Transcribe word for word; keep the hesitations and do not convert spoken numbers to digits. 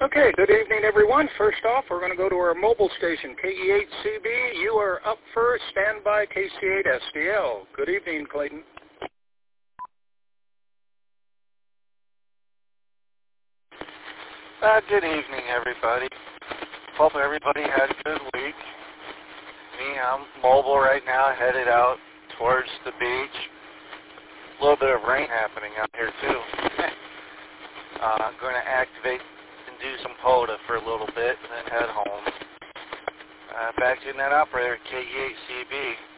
Okay, good evening, everyone. First off, we're going to go to our mobile station, K E eight C B. You are up first. Stand by, K C eight S D L. Good evening, Clayton. Uh, good evening, everybody. Hope everybody had a good week. Me, I'm mobile right now, headed out towards the beach. A little bit of rain happening out here, too. uh, I'm going to activate and do some POTA for a little bit and then head home. Uh, back to net operator, K E eight C B.